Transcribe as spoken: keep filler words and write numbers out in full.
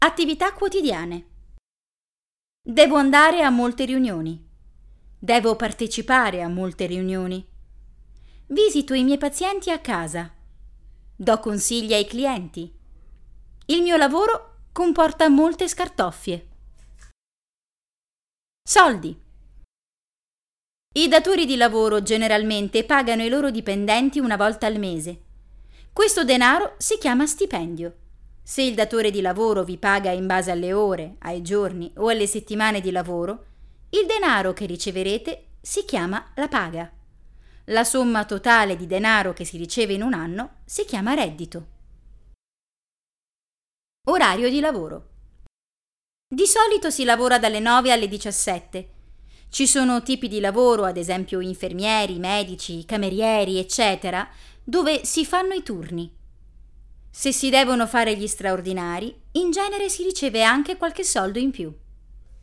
Attività quotidiane. Devo andare a molte riunioni. Devo partecipare a molte riunioni. Visito i miei pazienti a casa. Do consigli ai clienti. Il mio lavoro comporta molte scartoffie. Soldi. I datori di lavoro generalmente pagano i loro dipendenti una volta al mese. Questo denaro si chiama stipendio. Se il datore di lavoro vi paga in base alle ore, ai giorni o alle settimane di lavoro, il denaro che riceverete si chiama la paga. La somma totale di denaro che si riceve in un anno si chiama reddito. Orario di lavoro. Di solito si lavora dalle nove alle diciassette. Ci sono tipi di lavoro, ad esempio infermieri, medici, camerieri, eccetera, dove si fanno i turni. Se si devono fare gli straordinari, in genere si riceve anche qualche soldo in più.